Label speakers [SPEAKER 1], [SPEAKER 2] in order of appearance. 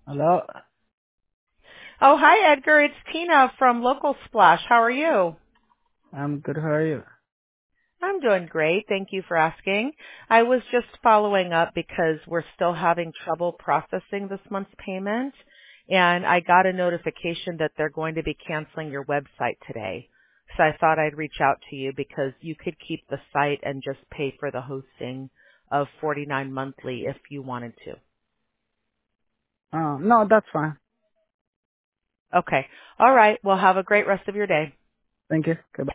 [SPEAKER 1] Hello.
[SPEAKER 2] Oh, hi, Edgar. It's Tina from Local Splash. How are you?
[SPEAKER 1] I'm good. How are you?
[SPEAKER 2] I'm doing great. Thank you for asking. I was just following up because we're still having trouble processing this month's payment, and I got a notification that they're going to be canceling your website today. So I thought I'd reach out to you because you could keep the site and just pay for the hosting of $49 monthly if you wanted to.
[SPEAKER 1] No, that's fine.
[SPEAKER 2] Okay. All right. Well, have a great rest of your day.
[SPEAKER 1] Thank you. Goodbye.